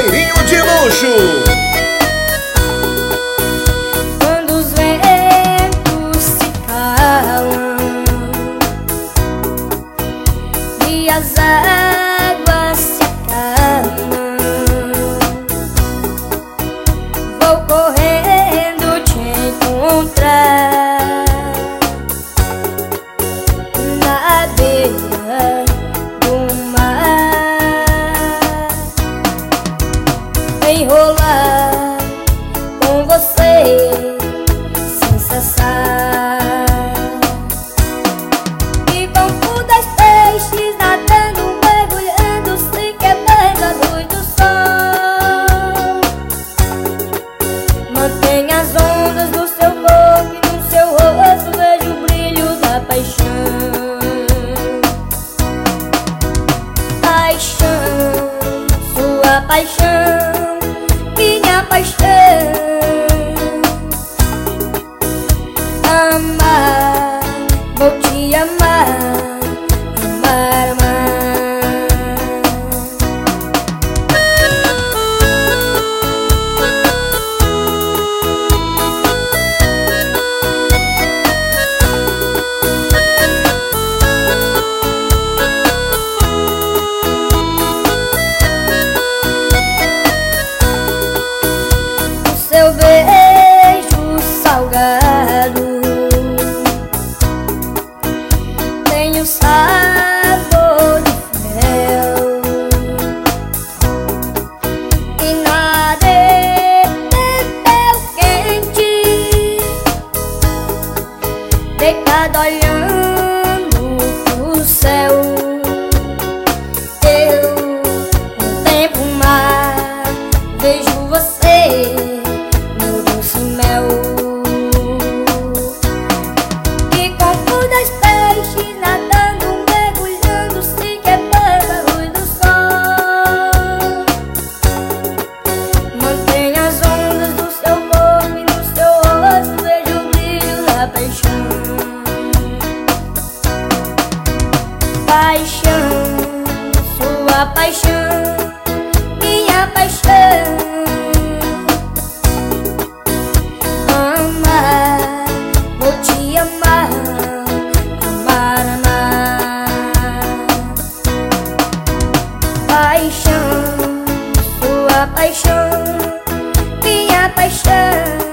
cheirinho de luxo. Quando os ventos se calam e as águas se acalmam, vou correndo te encontrar na beira do mar, enrolar com você sem cessar. E banco das peixes nadando, mergulhando, se quebrando a luz do sol. Mantenha as ondas no seu corpo e no seu rosto vejo o brilho da paixão. Paixão, sua paixão, minha paixão. Amar, vou te amar, amar, amar. O seu beijo salgado tem o sabor de fel, e na areia quente, deitado olhando pro céu. Eu contemplo o mar, vejo você, meu doce mel. E corpo das peixes nadando, mergulhando, se quebrando a luz do sol. Mantenha as ondas do seu corpo e no seu rosto vejo o brilho da paixão. Paixão, sua paixão, minha paixão. Amar, vou te amar, amar, amar. Paixão, sua paixão, minha paixão.